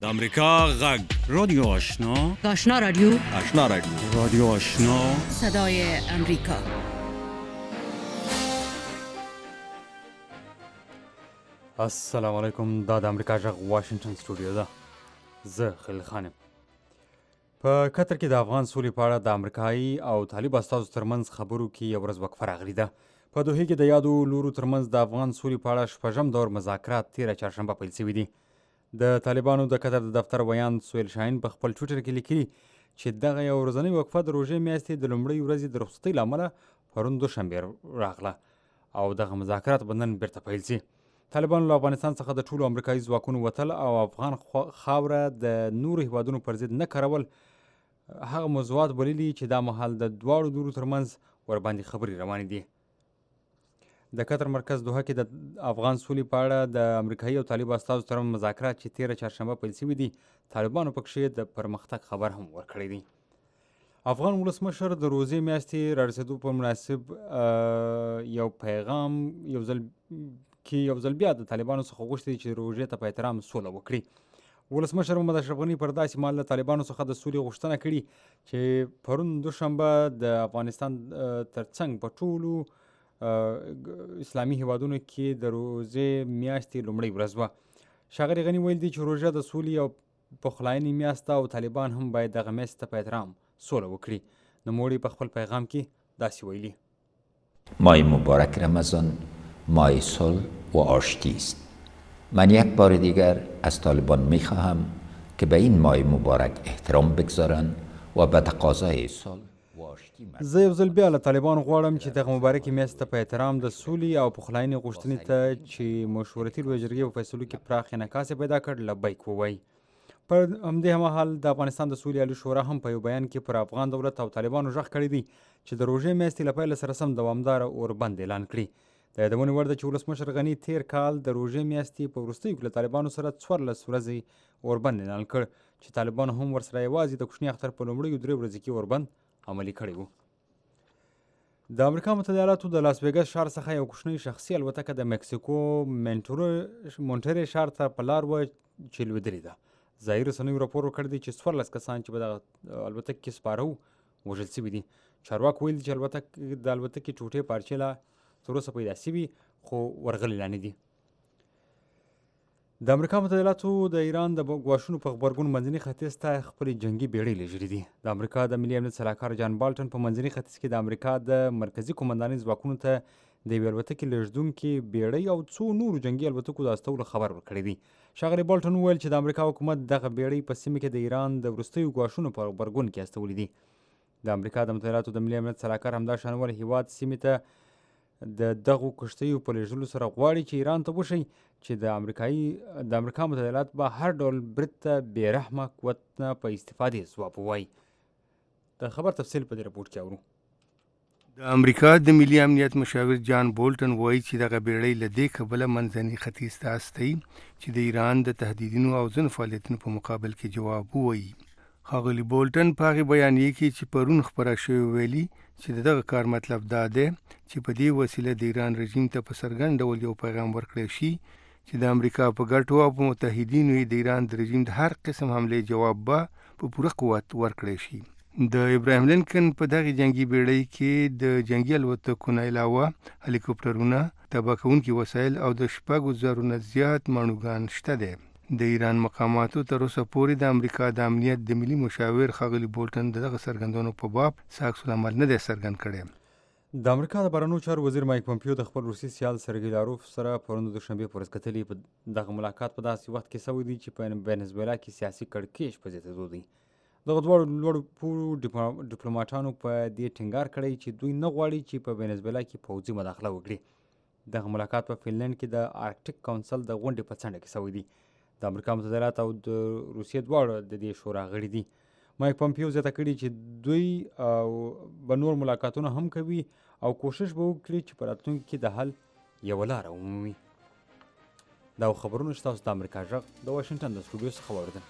د امریکا غږ رادیو آشنا آشنا رادیو آشنا رادیو رادیو آشنا صدای امریکا. السلام علیکم. دا د امریکا غږ واشنگټن سټوډیو ده. زه خلیل خان یم. په قطر کې د افغان سولې په اړه د امریکایي او طالب استازو ترمنځ خبرو کې یو ورځ وقفه راغلې ده. په دوحې کې د یادو لورو ترمنځ د افغان سولې په اړه شپږم دور مذاکرات تېره چهارشنبه پیل شوي دي. د طالبانو د قطر د دفتر ویان سهیل شاهین په خپل ټویټر کې لیکلي چې دغه یو ورځنۍ وقفه د روژې میاشتې د لومړۍ ورځې د رخصتۍ له امله پرون دوشنبې راغله او دغه مذاکرات به نن بیرته پیل شي. طالبانو له افغانستان څخه د ټولو امریکایي ځواکونو وتل او افغان خاوره د نورو هیوادونو پر ضد نه کارول هغه موضوعات بللي چې دا مهال د دواړو لورو ترمنځ ورباندې خبرې روانې دي. د قطر مرکز دوحه کې د افغان سولې په اړه د امریکایي او طالب استازو ترمنځ مذاکرات چې تېره چهارشنبه پیل شوي دي، طالبانو پکښې د پرمختګ خبر هم ورکړی دی. افغان ولسمشر د روژې میاشتې رارسېدو په مناسب یو پیغام یو ځل بیا د طالبانو څخه غوښتي چې روژې ته په احترام سوله وکړي. ولسمشر محمد اشرف غني پر داسې مهال له طالبانو څخه د سولې غوښتنه کړې چې پرون دوشنبه د افغانستان ترڅنګ په ټولو اسلامي هیوادونو کې د روژې میاشتې لومړۍ ورځ وه. ښاغلي غني ویل دي چې روژه د سولې او پخلاینې میاشت ده او طالبان هم باید دغه میاشت ته په احترام سوله وکړي. نوموړي په خپل پیغام کې داسې ویلي: ماه مبارک رمضان ماه صلح و آشتی است. من یک بار دیگر از طالبان میخواهم که به این ماه مبارک احترام بگذارند و به تقاضای صلح زه یو ځل بیا له طالبانو غواړم چې دغه مبارکې میاشت ته په احترام د سولې او پخلاینې غوښتنې ته چې مشورتي لویې جرګې په فیصلو کې پراخ انعکاس پیدا کړ لبیک ووایي. پر همدې مهال د افغانستان د سولې عالي شورا هم په یو بیان کې پر افغان دولت او طالبانو غږ کړی دی چې د روژې میاشتې له پیله سره سم دوامداره اوربند اعلان کړي. د یادونې وړ ده چې ولسمشر غني تېر کال د روژې میاشتې په وروستیو کې له طالبانو سره 14 ورځې اوربند اعلان کړ چې طالبانو هم ورسره یوازې د کوچني اختر په لومړیو 3 ورځې کې اوربند عملي کړی و. د امریکا متحده ایالاتو د لاس ویګس ښار څخه یو کوچنۍ شخصي الوتکه د مکسیکو مونټرې ښار ته په لار وه چې لوېدلې ده. ځایي رسنیو راپور ورکړی دی چې 14 کسان چې په دغه الوتکې کې سپاره وو وژل شوي دي. چارواکو ویلي چې د الوتکې ټوټې پارچې لا تر اوسه پیدا شوي خو ورغلې لا نه دي. د امریکا متحده ایالاتو د ایران د ګواښونو په غبرګون منځني ختیځ ته خپلې جنګي بیړۍ لېږلي دي. د امریکا د ملي امنیت سلاکار جان بالټن په منځني ختیځ کې د امریکا د مرکزي قومندانۍ ځواکونو ته د یوې الوتکې لېږدونکې بیړۍ او څو نورو جنګي الوتکو د استولو خبر ورکړی دی. ښاغلي بالټن وویل چې د امریکا حکومت دغه بیړۍ په سیمه کې د ایران د وروستیو ګواښونو په غبرګون کې استولي دي. د امریکا د متحده ایالاتو د ملي امنیت سلاکار همدا شانول هیواد سیمې ته د دغو کښتیو په لېږلو سره غواړي چې ایران ته وښیي چې د امریکا متحده ایالات به هر ډول برید ته بې رحمه قوت نه په استفادې ځواب ووایي. د خبر تفصیل په دې رپورټ کې اورو. د امریکا د ملي امنیت مشاور جان بولټن وایي چې دغه بیړۍ له دې کبله منځني ختیځ ته استوي چې د ایران د تهدیدونو او ځینو فعالیتونو په مقابل کې جواب ووایي. ښاغلي بولټن په هغې بیانیې کې چې پرون خپره شوې ویلي چې دغه کار مطلب دا دی چې په دې وسیله د ایران رژیم ته په څرګند ډول یو پیغام ورکړی شي چې د امریکا په ګټو او په متحدینو یې د ایران د رژیم د هر قسم حملې جواب به په پوره قوت ورکړی شي. د ابراهیم لینکن په دغې جنګي بیړۍ کې د جنګي الوتکو نه علاوه هلیکوپټرونه، تباه کوونکي وسایل او د 6,000 نه زیات ماڼوګان شته دی. د ایران مقاماتو تر اوسه پورې د امریکا د امنیت د ملي مشاور ښاغلي بولټن دغه څرګندونو په باب څه عکس العمل نه دی څرګند کړی. د امریکا د بهرنیو چارو وزیر مایک پومپیو د خپل روسي سیال سرګی لاروف سره پرون د دوشنبې په ورځ کتلي. په دغه ملاقات په داسې وخت کې شوی دی چې په وینزویلا کې سیاسي کړکېچ په زیاتېدو دی. دغه دواړو لوړ پوړو ډیپلوماټانو په دې ټینګار کړی چې دوی نه غواړي چې په وینزویلا کې پوځي مداخله وکړي. دغه ملاقات په فنلنډ کې د آرکټیک کونسل د غونډې په څنډه کې شوی دی. د امریکا متحده ایالات او د روسیې دواړه د دې شورا غړي دي. مایک پومپیو زیاته کړي چې دوی به نور ملاقاتونه هم کوي او کوشش به وکړي چې په راتلونکي کې د حل یوه لاره ومومي. دا خبرونه چې تاسو د امریکا غږ د واشنګټن د سټوډیو څخه واورېدل.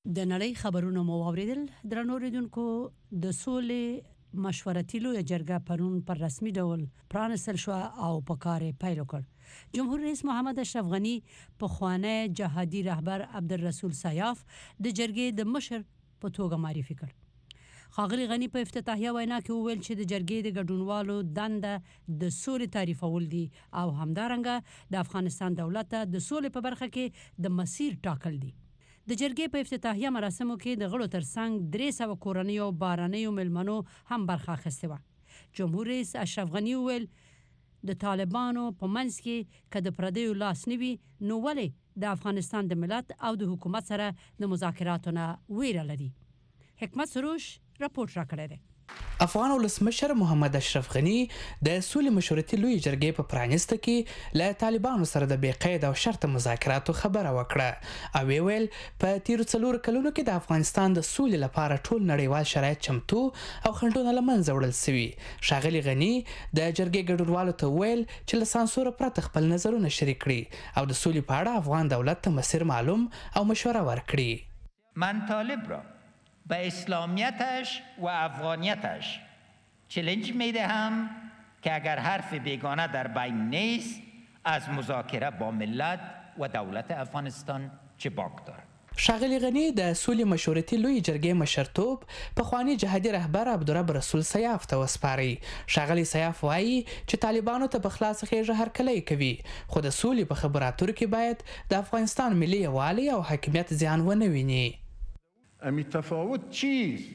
د نړۍ خبرونه مو واوریدل. درنو اوریدونکو، د سولې مشورتي لویه جرګه پرون پر رسمي ډول پرانستل شو او په کار پیل وکړ. جمهور رئیس محمد اشرف غنی پخوانی جهادي رهبر عبدالرسول سیاف د جرګې د مشر په توګه معرفي کړ. ښاغلي غنی په افتتاحیه وینا کې وویل چې د جرګې د ګډونوالو دنده د سولې تعریفول دي او همدارنګه د افغانستان دولت ته د سولې په برخه کې د مسیر ټاکل دي. د جرګې په افتتاحیه مراسمو کې د غړو ترڅنګ 300 کورنیو او بهرنیو مېلمنو هم برخه اخیستې وه. جمهور رئیس اشرف غنی وویل د طالبانو په منځ کې که د پردیو لاس نه وي نو ولې د افغانستان د ملت او د حکومت سره د مذاکراتو نه ویره لري. حکمت سروش راپورټ راکړی دی. افغان ولسمشر محمد اشرف غنی د سولې مشورتي لوی جرګې په پرانیسته کې له طالبانو سره د بې قید او شرط مذاکراتو خبره وکړه او ویل په تیرو 4 کلونو کې د افغانستان د سولې لپاره ټول نړیوال شرایط چمتو او خنډونه له منځه وړل شوي. ښاغلي غنی د جرګې ګډونوالو ته ویل چې له سانسور پرته خپل نظرونه شریک کړي او د سولې په اړه افغان دولت ته مسیر معلوم او مشوره ورکړي. من طالب را به اسلامیتش و افغانیتش چالش میدهم که اگر حرف بیگانه در بین نیست از مذاکره با ملت و دولت افغانستان چه باک دارد. ښاغلي غنی د سولې مشورتي لوی جرګې مشرتوب پخوانی جهادي رهبر عبدالرب رسول سیاف ته وسپاري. ښاغلي سیاف وایي چې طالبانو ته په خلاصه خېژه هرکلی کوي، خو د سولې په خبرو اترو کې باید د افغانستان ملي یووالی او حاکمیت زیان ونه ویني. امی تفاوت چیست؟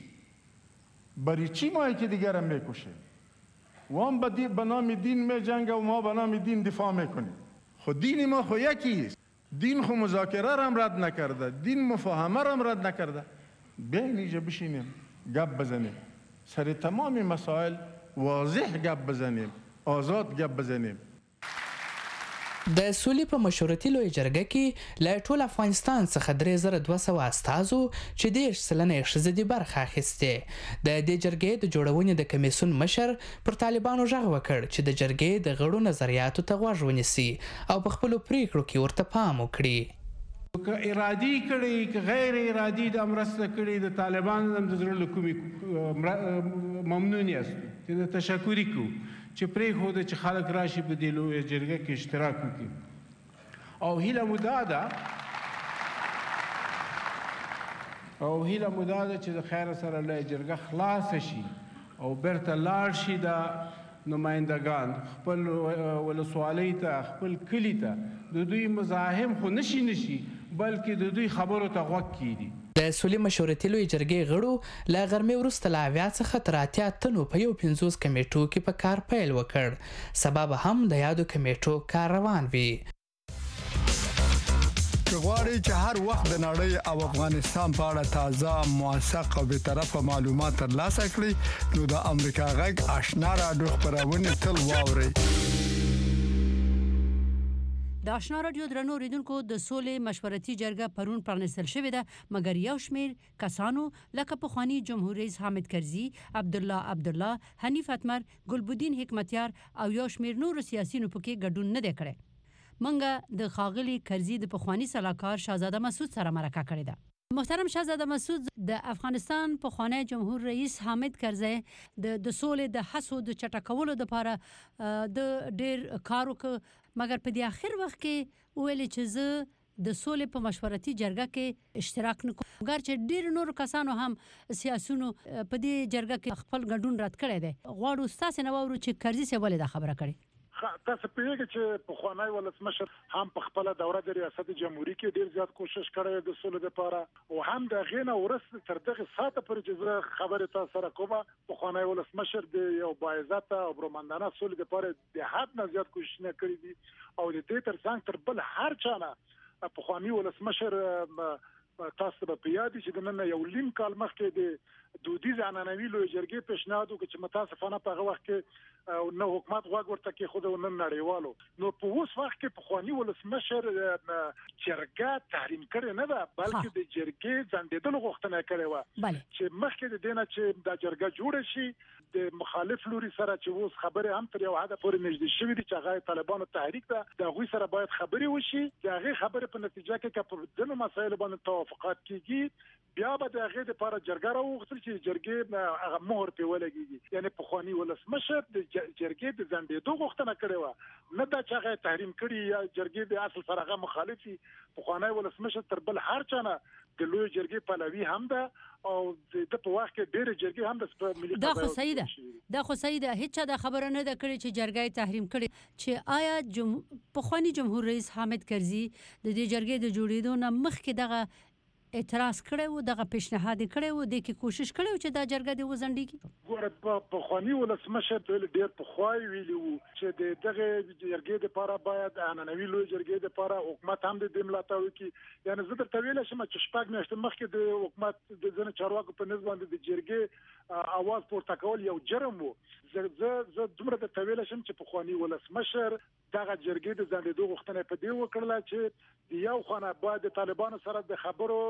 برای چی ما یکی دیگر هم میکشیم؟ وام به نام دین میجنگه و ما به نام دین دفاع میکنیم. خود دین ما خود یکی است. دین خود مذاکره را هم رد نکرده، دین مفاهمه را هم رد نکرده. بیاین اینجا بشینیم گپ بزنیم، سر تمام مسائل واضح گپ بزنیم، آزاد گپ بزنیم. د سولې په مشورتي لوی جرګه کې له ټول افغانستان څخه 3200 استازو چې 10% ښځې دي برخه اخیستې. د دې جرګې د جوړونې د کمیسیون مشر پر طالبانو غږ وکړ چې د جرګې د غړو نظریاتو ته غوږ ونیسي او په خپلو پریکړو کې ورته پام وکړي. که ارادي کړي که غیر ارادي د مرسته کړي د طالبانو د زړه له کومې ممنون یاست چې د تشکرې کوو چې پرېښوده چې خلک راشي په دې لویه جرګه کې اشتراک وکړي او هیله مو دا ده چې د خیر سره لویه جرګه خلاصه شي او بیرته لاړ شي د نمایندگان خپل ولسوالۍ ته خپل کلي ته د دوی مزاحم خو نشي بلکې د دوی خبرو ته غوږ کیږي. د سولې مشورتي لوی جرګې غړو له غرمې وروسته له 80 څخه تر 80 تنو په 50 کمیټو کې په کار پیل وکړ. سبا به هم د یادو کمیټو کار روان وي. غواړئ چې هر وخت د نړۍ او افغانستان په اړه تازه، موثق او بیطرفه معلومات ترلاسه کړئ نو د امریکا غږ آشنا رادیو خپرونه تل واورئ. د آشنا رادیو درنو اوریدونکو، د سولې مشورتي جرګه پرون پرانستل شوې ده، مګر یو شمیر کسانو لکه پخوانی جمهور رئیس حامد کرزي، عبدالله، حنیف اتمر، ګلبدین حکمتیار او یو شمیر نور سیاسيونو پکې ګډون نه دی کړی. منګه د ښاغلي کرزي د پخوانی سلاکار شاهزاده مسعود سره مرکه کړې ده. محترم شاهزاده مسعود، د افغانستان پخوانی جمهور رئیس حامد کرزي د سولې د حسو د چټکولو لپاره د ډیر کار وکړ، مګر په دې اخر وخت کې ویل چې زه د سولې په مشورتي جرګه کې اشتراک نه کوم، مګر چې ډیر نور کسانو هم سیاسيونو په دې جرګه کې خپل ګډون رد کړی دی. غواړو ستاسو نه واورو چې کرزي څه ولې دا خبره کړې. تاسو پوهیږئ چې پخوانی ولسمشر هم په خپل دوره د ریاست جمهوریت کې ډیر زیات کوشش کړی د سولې لپاره او هم د غینه ورس تر دغه ساعت پر چې خبره تاسو سره کومه پخوانی ولسمشر د یو باعزت او برمندانه سولې لپاره د حد نه زیات کوشش نه کړی دي او د دې ترڅنګ تر بل هر چانه پخوانی ولسمشر تاسو به پیادي چې د نن یو لیم کال مخکې د دودیز عنعنوي لوی جرګې پیشنهاد وکړ چې متاسفانه په هغه وخت کې نو حکومت غوږ ورته کې خود نن نړیوالو نو په اوس وخت کې پخوانی ولسمشر جرګه تحریم کړي نه ده بلکې د جرګې ځندېدلو غوښتنه کړې و چې مخکې د دینه چې د جرګه جوړ شي د مخالف لوري سره چې اوس خبره هم تر یو حد پورې نږدې شوې دي چې هغه طالبانو تحریک ده د غوي سره باید خبري وشي چې هغه خبره په نتیجه کې په دغه مسایلو باندې توافقات کیږي بیا به د هغې دپاره جرګه راوغوښتل چې جرګې هغه مهر پرې ولګېږي. یعنې پخواني ولسمشر د جرګې د ځنډېدو غوښتنه کړې وه، نه دا چې هغه یې تحریم کړي یا جرګې د اصل سره هغه مخالف وي. پخوانی ولسمشر تر بل هر چا نه د لویې جرګې پلوي هم ده او د په وخت کې ډېرې جرګې هم د ملي دا خو صحیح ده، دا خو صحیح ده. هیڅ چا دا خبره نه ده کړې چې جرګه یې تحریم کړي. چې آیا پخوانی جمهور رئیس حامد کرزي د دې جرګې د جوړېدو نه مخکې دغه اعتراض کړی و، دغه پیشنهاد کړی و، د کې کوشش کړی و چې دا جرګه دې وځنډېږي؟ ګوره پخواني ولسمشر ډېر پخوا ویلي وو چې د دغه جرګې دپاره باید عنعنوي لویې جرګې دپاره حکومت هم د دې ملاتړ وکړي. یعنې زه درته ویلی شم چې 6 میاشتې مخکې د حکومت د ځینو چارواکو په نسبت باندې د جرګې اواز پورته کول یو جرم و. زه دومره درته ویلی شم چې پخواني ولسمشر دغه جرګې د ځنډېدو غوښتنه په دې وکړله چې د یو خانه باید د طالبانو سره د خبرو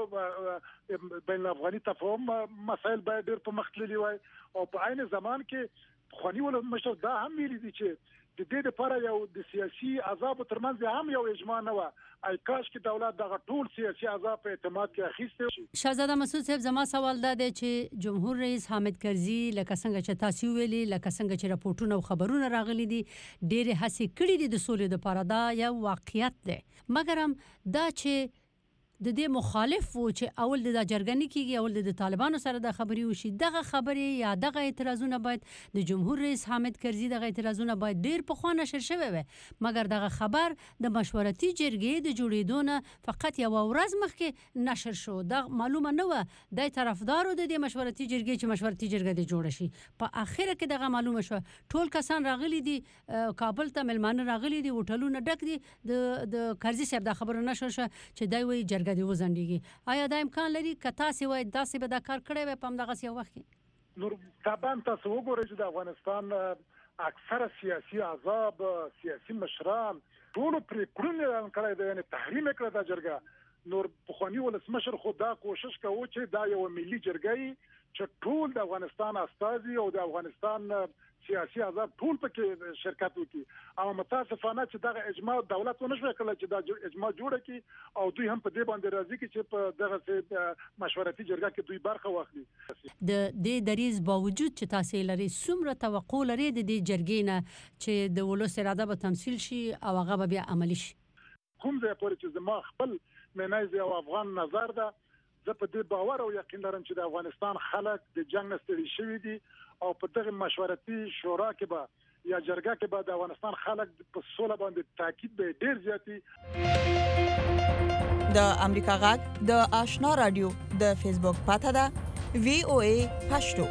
بین الافغاني تفاهم مسایل باید ډېر په مخ تللي وای، او په عین زمان کې پخواني ولسمشر دا هم ویلي دي چې د دې لپاره یو د سیاسي احزابو ترمنځ هم یو اجماع نه وه. ای کاش کې دولت دغه ټول سیاسي احزاب په اعتماد کې اخیستی شي. شهزاده مسعود صاحب، زما سوال دا دی چې جمهور رئیس حامد کرزي لکه څنګه چې تاسو ویلي، لکه څنګه چې راپورټونه او خبرونه راغلي دي، ډېرې هڅې کړې دي د سولې لپاره، دا یو واقعیت دی. مګر هم دا چې د دې مخالف وو چې اول د جرګه نه کیږي، اول د طالبانو سره د خبرې وشي، دغه خبرې یا دغه اعتراضونه باید د جمهور رئیس حامد کرزي دغه اعتراضونه باید ډیر پخوا نشر شوی وي. مګر دغه خبر د مشورتي جرګې د جوړېدو نه فقط یو ورځ مخکې نشر شو. دا معلومه نه و د طرفدارو د دې مشورتي جرګې چې مشورتي جرګه دې جوړه شي. په اخر کې دغه معلومه شو ټول کسان راغلي دي، کابل ته ملمانه راغلي دي، هوټلونه ډک دي. د کرزي صاحب دا خبره نشر شو چې دا وایي جرګه دی وځنډېږي. آیا دا امکان لري که تاسې وایي داسې به دا کار کړی وی په همدغسې یو وخت کې؟ نور طبعا تاسو وګورئ چې د افغانستان اکثره سیاسي احزاب، سیاسي مشران ټولو پرې کړنې اعلان کړی دی، یعنې تحریم یې کړی دا جرګه. نور پخواني ولسمشر خو دا کوشش کوو چې دا یو ملي جرګه وي چې ټول د افغانستان استازي او د افغانستان سیاسي احزاب ټول پکې شرکت وکړي. او متاسفانه چې دغه اجماع دولت ونه شوی کړلی چې دا اجماع جوړه کړي، او دوی هم په دې باندې راضي کړي چې په دغه مشورتي جرګه کې دوی برخه واخلي. د دې دریځ باوجود چې تاسې لري، څومره توقع لري د دې جرګې نه چې د ولس اراده به تمثیل شي او هغه به بیا عملي شي؟ کوم ځای پورې چې زما خپل منایز او افغان نظر ده، زه په دې باور او یقین لرم چې د افغانستان خلک د جنګ نه ستړي شوي دي، او په دغه مشورتي شورا کې به یا جرګه کې به د افغانستان خلک په سوله باندې تاکید به ډیر زیاتی. د امریکا غږ د آشنا رادیو د فیسبوک پاته ده VOA پښتو.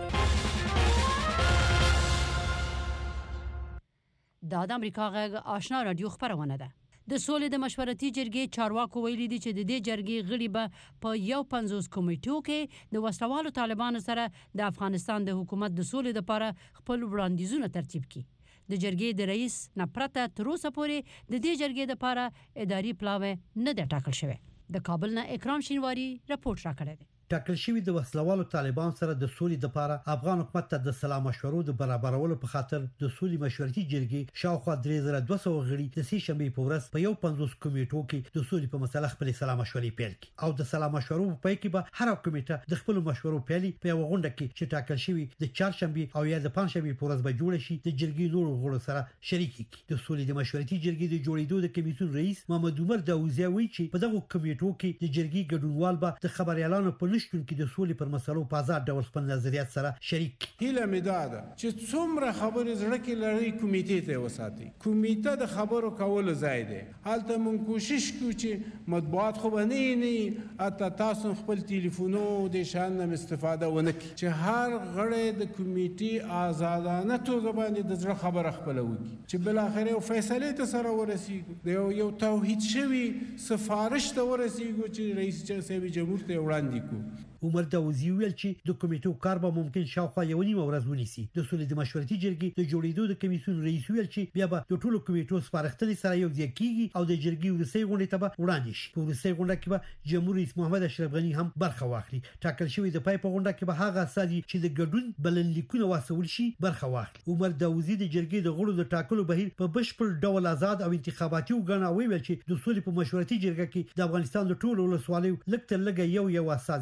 دا د امریکا غږ آشنا رادیو خبرونه ده. د سولې د مشورتي جرګې چارواکو ویلي دي چې د دې جرګې غړي به په 50 کمیټو کې د وسلوالو طالبانو سره د افغانستان د حکومت د سولې لپاره خپل وړاندیزونه ترتیب کړي. د جرګې د رئیس نه پرته تر اوسه پورې د دې جرګې لپاره اداري پلاوی نه دی ټاکل شوی. د کابل نه اکرام شینواری رپورټ راکړی دی. ټاکل شوی د وسلوالو طالبان سره د سولې لپاره افغان حکومت ته د سلا مشورو د برابرولو په خاطر د سولې مشورتي جرګې شاوخوا 3200 غړي د سې شنبې په ورځ په 50 کمیټو کې د سولې په مسله خپل سلا مشورې پیل کړي، او د سلا مشورو په پای کې به هر کمیټه د خپل مشورو پیلي په یو غونډه کې چې ټاکل شوی د چهارشنبې او یا د پنځشنبې په ورځ به جوړ شي د جرګې نورو غړو سره شریک کړي. د سولې د مشورتي جرګې د جوړېدو د کمیسیون رئیس محمد عمر داوودزی وایي چې په دغه کمیټو کې د جرګې ګډونوال به د خبريالانو په نشټون کې د سولې پر مسلو په آزاد ډول خپل نظریات سره شریک. هیله مې ده چې څومره خبرې زړه کې لري کمیټې ته وساتي. کمیټه د خبرو کولو ځای دی. هلته مونږ کوشش کوو چې مطبوعات خو به نه اته تاسو خپل ټلیفونو د شان نه استفاده ونه کړئ، چې هر غړی د کمیټې آزادانه توګه باندې د زړه خبره خپله وکړي، چې بالاخره یو فیصلې ته سره ورسیږو، د یو توحید شوي سفارش ته ورسیږو چې رئیس جمهور ته وړاندې کړو. عمر داوودزی ویل چې د کمیټو کار به ممکن شاوخوا یو نیمه ورځ ونیسي. د سولې د مشورتي جرګې د جوړېدو د کمیسیون رئیس ویل چې بیا به د ټولو کمیټو سپارښتنې سره یو ځای کیږي او د جرګې وروستۍ غونډې ته به وړاندې شي. په وروستۍ غونډه کې به جمهور رئیس محمد اشرف غني هم برخه واخلي. ټاکل شوی د پای په غونډه کې به هغه اساسي چې د ګډون بلنلیکونه واسول شي برخه واخلي. عمر داوودزی د جرګې د غړو د ټاکلو بهیر په بشپړ ډول آزاد او انتخاباتي وګڼه، ویل چې د سولې په مشورتي جرګه کې د افغانستان د ټولو ولسوالیو لکه یو اساسي شامل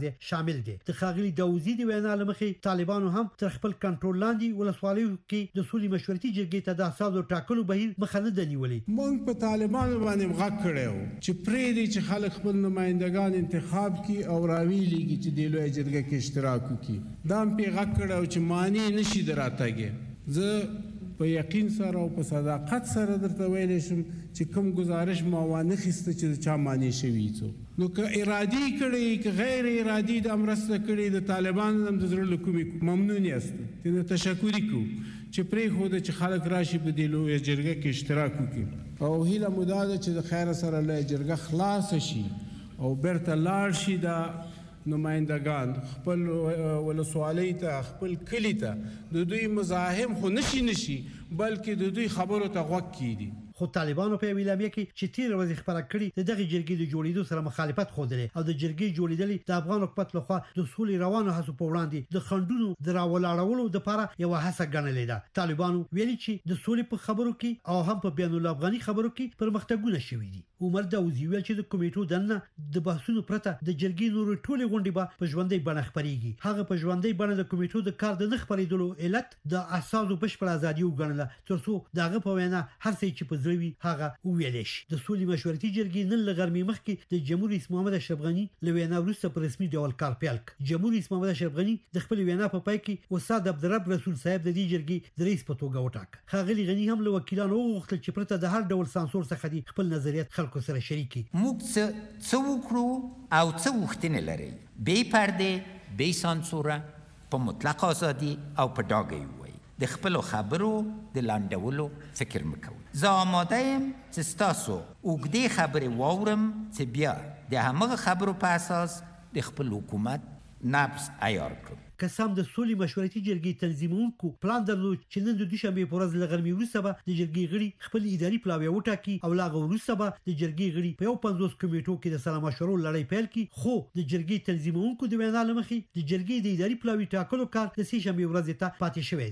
شامل دي. د ښاغلي داوودزي د وینا له مخې طالبانو هم تر خپل کنټرول لاندې ولسوالیو کې د سولې مشورتي جرګې ته د اساسو ټاکلو بهیر مخه نه ده نیولې. موږ په طالبانو باندې غږ کړی وو چې پرېږدي چې خلک خپل نمایندګان انتخاب کړي او راویلېږي چې دې لویه جرګه کې اشتراک وکړي. دا هم پرې غږ کړی و چې معنی نشي د راتګې. زه په یقین سره او په صداقت سره درته ویلی شم چې کوم گزارش ما وانخیسته چې د چا معنی شوي څو. نو که ارادي کړی که غیر ارادي دا مرسته کړې د طالبانو هم د زړه له کومې ممنون یاستو، ترې تشکري کوو چې پرېښوده چې خلک راشي په دې لویه جرګه کې اشتراک وکړي. او هیله مو دا ده چې د خیره سره لویه جرګه خلاصه شي او بیرته لاړ شي دا نمایندگان خپل ولسوالۍ ته خپل کلي ته. د دوی مزاحم خو نشي بلکې د دوی خبرو ته غوږ کیږي. خو طالبانو په اعلامیه کې چې تیر ورځ خبره کړې د دغه جرګې د جوړېدو سره مخالفت خوده او د جرګې جوړېدل د افغان حکومت لخوا د سولې روانو هڅو په وړاندې د خندونو د راولاړولو لپاره یو هڅه ګڼلې ده. طالبانو ویلي چې د سولې په خبرو کې او هم په بین الافغاني خبرو کې پرمختګونه شوي دي. عمر داوودزي ویل چې د کمیټو دننه د بحثونو پرته د جرګې نور ټولې غونډې به په ژوندۍ بڼه خپرېږي. هغه په ژوندۍ بڼه د کمیټو د کار د نه خپرېدلو علت د اساسو بشپړه ازادي وګڼله ترڅو دغه په وینا هر څه چې په زړه وي هغه ویل شي. د سولې مشورتي جرګې نن له غرمې مخکې د جمهور رئیس محمد اشرف غني له وینا وروسته په رسمي ډول کار پیل کړ. جمهور رئیس محمد اشرف غني د خپل وینا په پای کې استاد عبدالرب رسول صاحب د دې جرګې د رئیس په توګه وټاک. ښاغلي غني هم له وکیلانو وغوښتل چې پرته د هر ډول سانسور څخه خپل نظریات خلکو سره شریک کړي. موږ څه وکړو او څه غوښتنې لري، بې پردې بې سانسوره په مطلق ازادي او په ډاګه ووایي. د خپلو خبرو د لانډولو فکر مه کوئ. زه آماده یم چې ستاسو اوږدې خبرې واورم چې بیا د همغه خبرو په اساس د خپل حکومت نبض عیار کړم. که سم د سولې مشورتي جرګې تنظیمونکو پلان درلود چې نن د دوشنبې په ورځ له غرمې وروسته به د جرګې غړي خپل اداري پلاوی وټاکي او لا وروسته به د جرګې غړي په 50 کمیټو کې د سلا مشورو لړۍ پیل کړي. خو د جرګې تنظیمونکو د وینا له مخې د جرګې د اداري پلاوی ټاکلو کار د سې شنبې ورځې ته پاتې شوی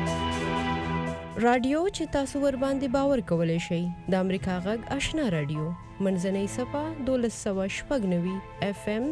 دی. رادیو چې تاسو ور باندې باور کولای شئ د امریکا غږ آشنا رادیو منځنۍ صفه 1290 FM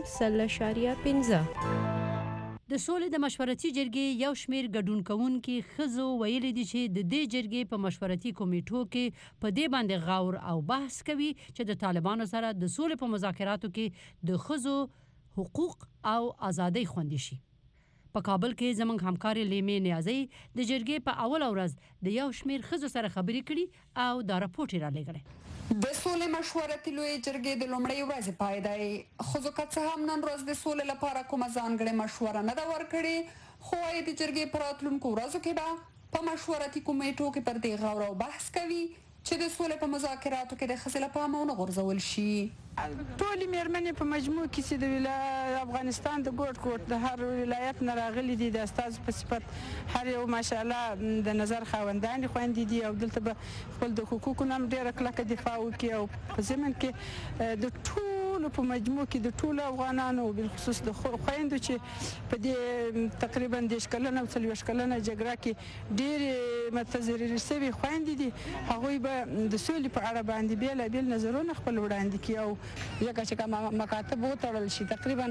0.15. د سولې د مشورتي جرګې یو شمیر ګډون کوونکي ښځو ویلي دي چې د دې جرګې په مشورتي کمیټو کې په دې باندې غور او بحث کوي چې د طالبانو سره د سولې په مذاکراتو کې د ښځو حقوق او ازادۍ خوندي شي. په کابل کې زموږ همکارې لیمې نیازی د جرګې په اول ورځ د یو شمیر ښځو سره خبرې کړي او دا راپورټ را لېږلی. د سولې مشورتي لویې جرګې د لومړۍ ورځې پای دی. ښځو که څه هم نن ورځ د سولې لپاره کومه ځانګړې مشوره نه ده ورکړې، خو وايي د جرګې په راتلونکو ورځو کې به په مشورتي کمیټو کې پر دې غور او بحث کوي چې د سولې په مذاکراتو کې د ښځې له پامه ونه غورځول شي. ټولې مېرمنې په مجموع کې چې د افغانستان د ګوټ ګوټ د هر ولایت نه راغلي دي د استازو په صفت هر یو ماشاءالله د نظر خاوندانې خویندې دي او دلته به خپل د حقوقو نه هم ډېره کلکه دفاع وکړي او په ضمن کې د ټولو په مجموع کې د ټولو افغانانو بالخصوص د خویندو چې په دې تقریبا 10 کلنه او 40 کلنه جګړه کې ډېرې متضررې شوي خویندې دي، هغوی به د سولې په اړه باندې بېلابېل نظرونه خپل وړاندې کړي او ځکه چې کوم مکاتب وتړل شي تقریبا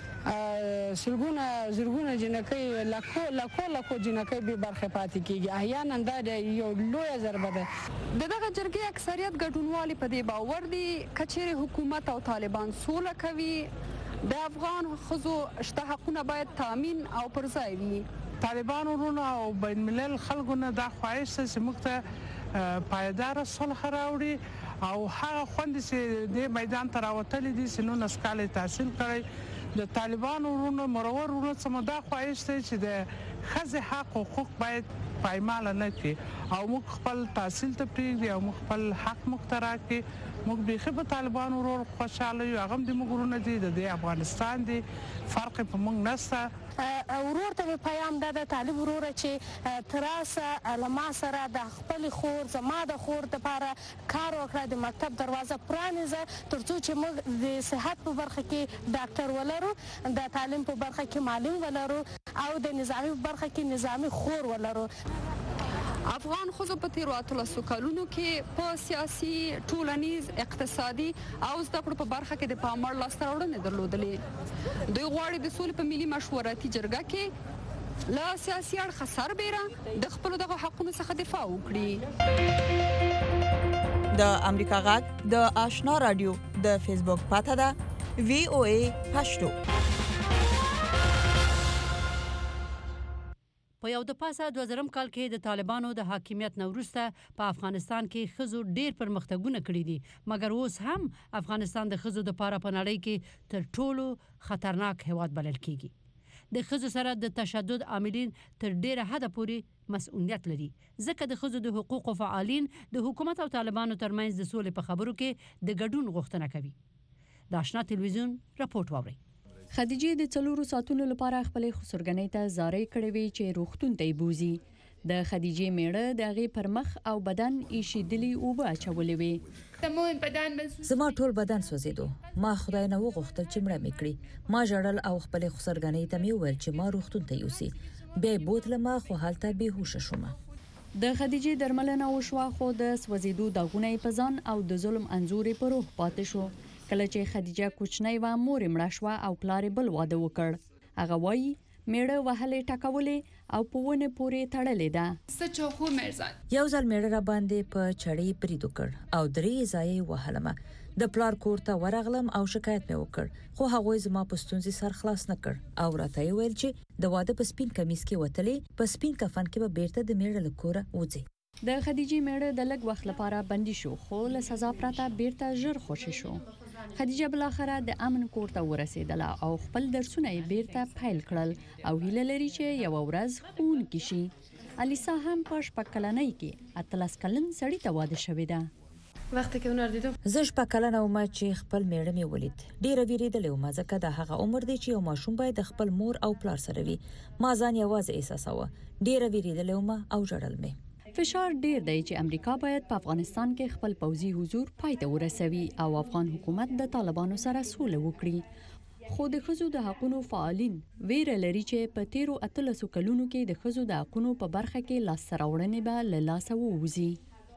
زرګونه جنکۍ لکو جنکۍ بې برخې پاتې کېږي. احیانا دا یو لویه ضربه ده. د دغه جرګې اکثریت ګډونوالي په دې باور دي که چیرې حکومت او طالبان سوله کوي د افغان ښځو شته حقونه باید تامین او پر ځای وي. طالبان ورونه او بین الملل خلکو نه دا خواهش ده چې موږ ته پایداره صلح راوړي او هغه خوندې چې دې میدان ته راوتلي دي چې 19 کاله تحصیل کړی د طالبان ورونو مرور ورونو څخه دا خواهش دی چې د ښځې حق حقوق باید پایماله نه کړي او موږ خپل تحصیل ته پرېږدي او موږ خپل حق موږ ته راکړي. موږ بیخي په طالبان ورور خوشحاله یو، هغه هم د موږ ورونه دي، د دې افغانستان دی، فرق په موږ نشته. ورور ته پیغام دا د طالب وروره چې تراسه له ما سره د خپل خور زما د خور دپاره کار وکړه، د مکتب دروازه پرانیزه تر څو چې موږ د صحت په برخه کې ډاکټر ولرو، د تعلیم په برخه کې معلم ولرو او د نظامي په برخه کې نظامي خور ولرو. افغان ښځو په تیرو 13 کلونو کې په سیاسي، ټولنیز، اقتصادي او زده کړو په برخه کې د پاموړ لاسته راوړنې درلودلې. دوی غواړي د سولې په ملي مشورتي جرګه کې له سیاسي اړخه سربیره د خپلو دغه حقونو څخه دفاع وکړي. د امریکا غږ د آشنا رادیو د فیسبوک پاته ده VOA پښتو. په یو د پاسه 2000 کال کې د طالبانو د حاکمیت وروسته په افغانستان کې ښځو ډېر پرمختګونه کړي دي، مګر اوس هم افغانستان د ښځو لپاره په نړۍ کې تر ټولو خطرناک هیواد بلل کیږي. د ښځو سره د تشدد عاملین تر ډېره حده پورې مسؤلیت لري، ځکه د ښځو د حقوقو فعالین د حکومت او طالبانو ترمنځ د سولې په خبرو کې د ګډون غوښتنه کوي. د آشنا تلویزیون راپورټ واورئ. خدیجه د 4 ساعتونو لپاره خپل خسرګنۍ ته زارۍ کړې وی چې روغتون ته بوزي. د خدیجه میړه د هغې پر مخ او بدن ایشیدلی اوبه اچولې وي. زما ټول بدن سوځېدو. ما خدای نه وغوښتل چې مړه مې کړي. ما ژړل او خپل خسرګنۍ ته مې وویل چې ما روغتون ته یوسي. بیا بوتلم خو هلته بېهوشه شوم. د خدیجه درملنه وشوه خو د سوځېدو داغونه په ځان او د ظلم انځور په روح پاتې شو. کله چې خدیجه کوچنۍ و مور مړه شوه او پلار بل واده وکړ. هغه وایي میړه وهلې ټکولې او په ونه پورې تړلې ده. یو ځل میړه را باندې په چړې برید وکړ او 3 ځایه وهلم. د پلار کور ته ورغلم او شکایت مې وکړ، خو هغه زما په ستونزې سر خلاص نه کړ او راته ویل چې د واده په سپین کمیس کې وتلې، په سپین کفن کې به بیرته د میړه له کوره وځي. د خدیجه میړه د لږ وخت لپاره بندي شو خو له سزا پرته بیرته ژر خوشی شو. خدیجه بلاخره د امن کور ته ورسېدله او خپل درسونه یې بیرته پیل کړل او هیله لري چې یو ورځ ښوونکې شي. الیسا هم په 6 کلنۍ کې 13 کلن سړي ته واده شوې ده. وخت کې ونر دیدم زه 6 کلنه وم چې خپل میړه مې ولید. ډیره ویریدلې وم ځکه د هغه عمر دی چې یو ماشوم باید د خپل مور او پلار سره وي. ما ځان یوازې احساساوه. ډیره ویریدلې وم او ژړل مې. فشار ډیر دی چې امریکا باید په افغانستان کې خپل پوځي حضور پای ته ورسوي او افغان حکومت د طالبانو سره سوله وکړي. خو د ښځو د حقوقو فعالین ویره لري چې په تیرو 13 کلونو کې د ښځو د حقوقو په برخه کې لاسته راوړنې به له لاسه ووځي.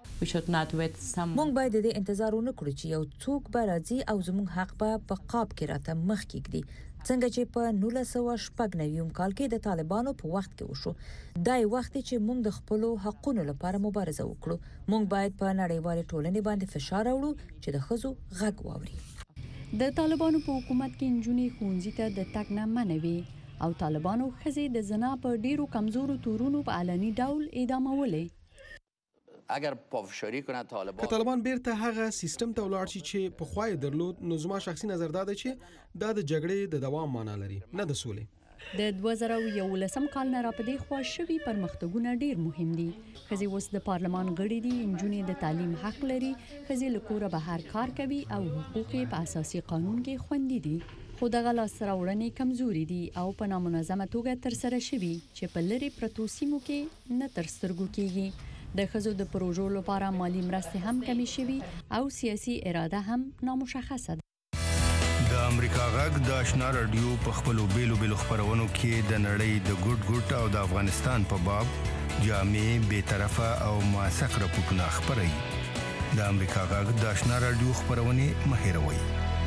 مونږ باید د انتظار ونه کړو چې یو څوک به راځي او زموږ حق به په قاب کې راته مخ کېږدي، څنګه چې په 1996 کال کې د طالبانو په وخت کې وشو. دای وخت چې موږ د خپل حقونو لپاره مبارزه وکړو. موږ باید په نړیوال ټولنې باندې فشار راوړو چې د ښځو غږ واوري. د طالبانو په حکومت کې نجونې ښوونځي ته د تګ نه منع وي او طالبانو ښځې د زنا په ډیرو کمزورو تورونو په علني ډول اعدامولې. اگر پافشاری کنه طالبان بیرته هغه سیستم ته ولاړ شي چې په خوای درلود، نو زما شخصي نظر دا ده چې دا د جګړې د دوام معنا لري، نه د سولې. د 2011 کال نه را پدې خوا شوي پرمختګونه ډیر مهم دي. ښځې اوس د پارلمان غړي دي، نجونې د تعلیم حق لري، ښځې له کوره بهر کار کوي او حقوق په اساسي قانون کې خوندي دي. خو دغه لاسته راوړنې کمزوري دي او په نامنظمه توګه ترسره شوي چې په لرې پرتو سیمو کې نه تر سترګو کېږي. د ښځو د پروژو لپاره مالی مرستې هم کمی شوي او سیاسي اراده هم نامشخصه ده. د امریکا غږ د آشنا رادیو په خپلو بیلو خبرونو کې د نړۍ د ګډ او د افغانستان په باب جامع، بی‌طرفه او موثق راپورټونه خپروي. د امریکا غږ د آشنا رادیو خبرونه مه هېروئ.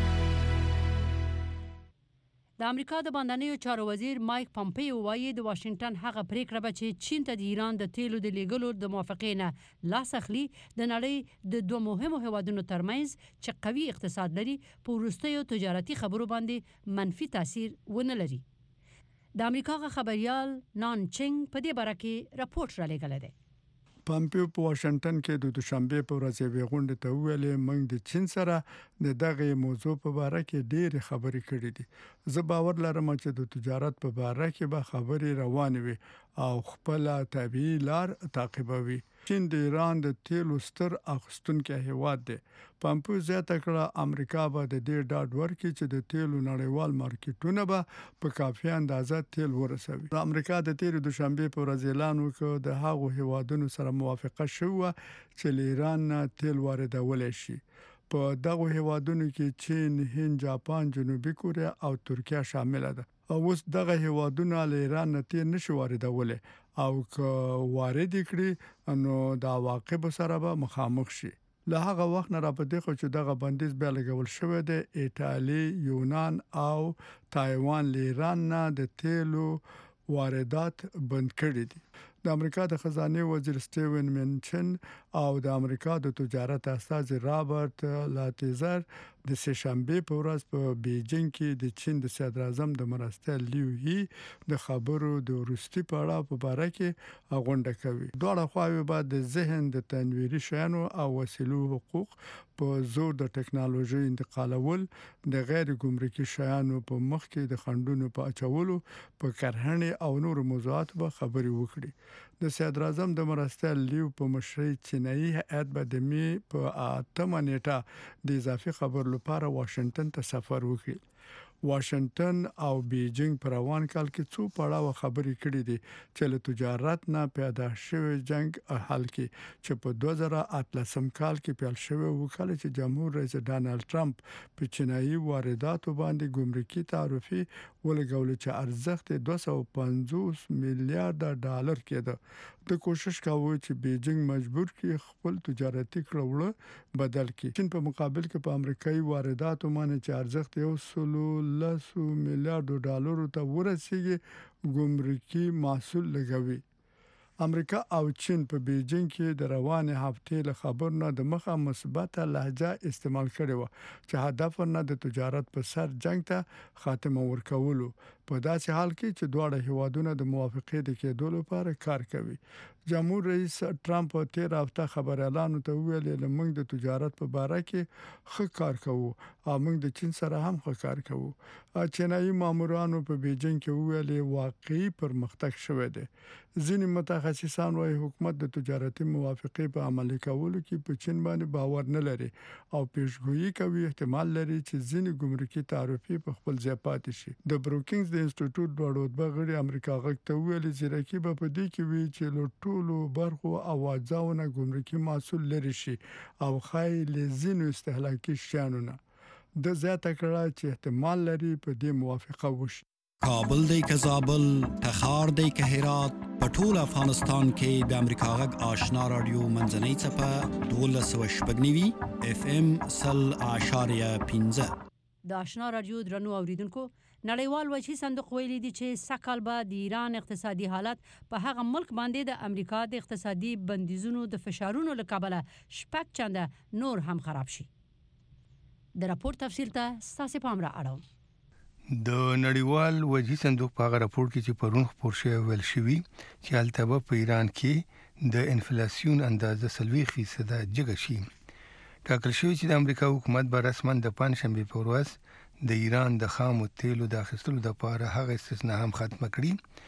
د امریکا د باندنیو چارو وزیر مایک پامپیو وایي د واشنگټن هغه پریکړه به چې چین ته د ایران د تیلو د لیږلو د موافقې نه لاس اخلي د نړۍ د دوه مهمو هیوادونو ترمنځ چې قوي اقتصاد لري په وروستیو تجارتي خبرو باندې منفي تاثیر ونه لري. د امریکا خبريال نان چینګ په دې باره کې راپورټ را لېږلی دی. پامپیو په واشنگټن کې د دوشنبه په ورځ یې غونډه ته ویلې موږ د چین سره د دغه موضوع په اړه کې ډېر خبرې کړې دي. زه باور لرم چې د تجارت په اړه کې به خبرې روانې وي او خپل طبيعي لار تعقیبوي. چین د ایران د تیلو ستر اخستونکو هیواد دی. پامپیو زیاته کړه امریکا به د دې ډاډ ورکړي چې د تیلو نړیوال مارکیټونه به په کافي اندازه تیل ورسوي. امریکا د تیر دوشنبه په ورځ اعلان وکړ د هغو هیوادونو سره موافقه شوه چې له ایران نه تیل واردول شي. په دغه هیوادونو کې چین، هند، جاپان، جنوبي کوریا او ترکیه شامل دي. او اوس دغه هیوادونه له ایران نه تیل نشي واردول او که وارد کړي نو دا عواقب سره به مخامخ شي. له هغه وخت نه را پدې خو چې دغه بندیز بیا لګول شوی دی. ایتالیا، یونان او تایوان له ایران نه د تیلو واردات بند کړي دي. د امریکا د خزانه وزیر سټیون منچن او د امریکا د تجارت استاذ رابرټ لاتیزر د سهشنبه په ورځ په بیجینګ کې د چین د صدر اعظم د مرستیال لیو هی د خبرو د وروستي پړاو په اړه کې غونډه کوي. دواړه خواوې بعد د ذهن د تنویري شیانو او وسیلو حقوق په زور د ټکنالوژي انتقالول، د غیر ګمرکي شیانو په مخ کې د خندونو په اچولو، په کرهڼې او نور موضوعات به خبري وکړي. د صدر اعظم د مرستیال لیو په مشرۍ چینایي هیئت به د می په 8 نیټه د اضافي خبر لپاره واشنگټن ته سفر وکړي. واشنگټن او بیجینګ په روان کال کې څو پړاو خبرې کړې دي چې له تجارت نه پیدا شوی جنگ حل کې چې په 2018 کال کې پیل شوی و، کله چې جمهور رئیس ډانلډ ټرمپ په چینایي وارداتو باندې ګمرکي تعرفې ولګول چې ارزښت 250 میلیارډ ډالر کېده. د کوشش کاوه چې بیجینګ مجبور کړي خپل تجارتي کړوړه بدل کړي. چین په مقابل کې په امریکایي وارداتو باندې چې ارزښت 110 میلیارډ ډالر ته ورسیږي ګمرکي محصول لګوي. امریکا او چین په بیجینګ کې د روانې هفتې له خبر نه د مخه مثبته لهجه استعمال کړې و چې هدف نه د تجارت په سر جنگ ته خاتمه ورکولو، په داسې حال کې چې دواړه هیوادونه د موافقې د کېدو لپاره کار کوي. جمهور رئیس ټرمپ په 13 هفته خبر اعلان ته ویل چې موږ د تجارت په باره کې ښه کار کوو او موږ د چین سره هم ښه کار کوو. چینایي مامورانو په بیجینګ کې ویل واقعي پرمختګ شوی دی. ځینې متخصصان وايي حکومت د تجارتي موافقې په عملي کولو کې په چین باندې باور نه لري او پیشګویي کوي احتمال لري چې ځینې ګمرکي تعرفې په خپل ځای پاتې شي. د بروکینګز د انسټیټیوټ ډوډبه غړي امریکا غږ ته ویل چې رقیب په دې کې وی چې له ټولو برخو اوازونه ګمرکي محصول لري شي او خای لزینو استهلاکي شیانو نه. د زیاته کړه چې احتمال لري په دې موافقه وشي. کابل دی که زابل، تخار دی که هرات، په ټول افغانستان کې د امریکا غږ آشنا رادیو منځنۍ څپه 1290 اف ام 100.15. د آشنا رادیو درنو اوریدونکو، نړیوال وجهي صندوق ویلي دی چې سکهال به د ایران اقتصادي حالت په هغه ملک باندې د امریکا د اقتصادي بندیزونو د فشارونو له کبله شپږ چنده نور هم خراب شي. د راپور تفصیل ته ستاسو پام را اړوم. د نړیوال وجهي صندوق په هغه راپور کې چې پرون خپور شوی ویل شوی چې التبه په ایران کې د انفلیسیون اندازه 30% جګه شي. ټاکل شوی چې د امریکا حکومت به رسما د پنځشنبه په ورځ د ایران د خامو تیلو د اخیستلو لپاره هغه استثناء هم ختمه کړي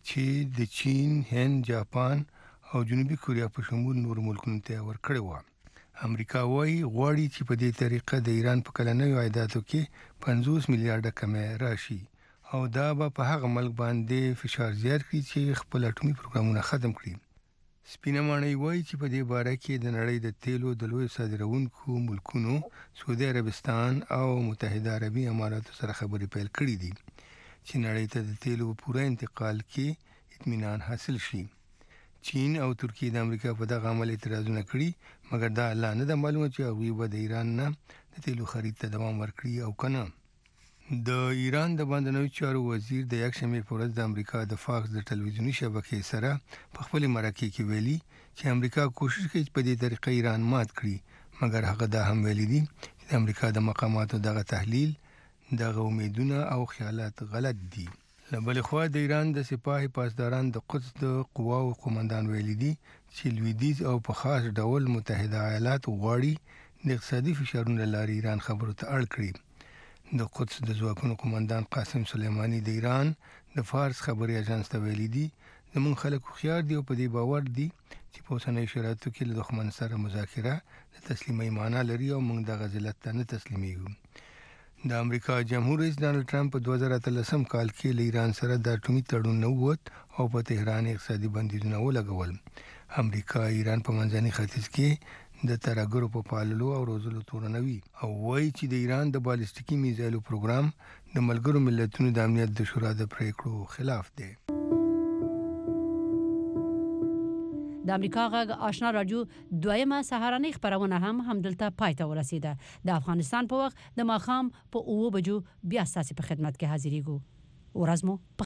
چې د چین، هند، جاپان او جنوبي کوریا په شمول نور ملکونو ته ورکړي و. امریکا وايي غواړي چې په دې طریقه د ایران په کلنیو عایداتو کې 50 میلیارډ کمې راشي او دا به په هغه ملک باندې فشار زیات کړي چې خپل اټومي پروګرامونه ختم کړي. سپینه ماڼۍ وايي چې په دې باره کې د نړۍ د تیلو د لوی صادرونکو ملکونو سعودي عربستان او متحده عربي اماراتو سره خبرې پیل کړې دي چې نړۍ ته د تیلو پوره انتقال کې اطمینان حاصل شي. چین او ترکیه د امریکا په دغه عمل اعتراضونه کړي، مګر دا لا نه ده معلومه چې هغوی به د ایران نه د تیلو خرید ته دوام ورکړي او که نه. د ایران د باندنیو چارو وزیر د یکشنبې په ورځ د امریکا د فاکس د ټلویزیوني شبکې سره په خپلې مرکې کې ویلي چې امریکا کوشش کوي چې په دې طریقه ایران مات کړي، مګر هغه دا هم ویلي دي چې د امریکا د مقاماتو دغه تحلیل، دغه امیدونه او خیالات غلط دي. له بلې خوا د ایران د سپاه پاسداران د قدس د قواو قومندان ویلي دي چې لویدیځ او په خاص ډول متحده ایالات غواړي د اقتصادي فشارونو له لارې ایران خبرو ته اړ کړي. د قدس د ځواکونو قومندان قاسم سلیمانی د ایران د فارس خبري اژانس ته ویلي دي زموږ خلک هوښیار دي او په دې باور دي چې په اوسنیو شرایطو کې له دښمن سره مذاکره د تسلیمۍ معنا لري او موږ دغه ذلت ته نه تسلیمیږو. د امریکا جمهور رئیس ډانلډ ټرمپ په 2013 کال کې له ایران سره د اټومي تړون نه ووت او په تهران اقتصادي بندیزونه ولګول. امریکا ایران په منځني ختیځ کې د ترهګرو په پاللو او روزلو تورنوي او وایي چې د ایران د بالستیکي میزایلو پروګرام د ملګرو ملتونو د امنیت د شورا د پریکړو خلاف دی. د امریکا غږ آشنا رادیو دویمه سهارنۍ خبرونه هم دلته پای ته ورسیده. د افغانستان په وخت د ماښام په 9 بجو بیا ستاسو په خدمت کې حاضرېږو. ورځ مو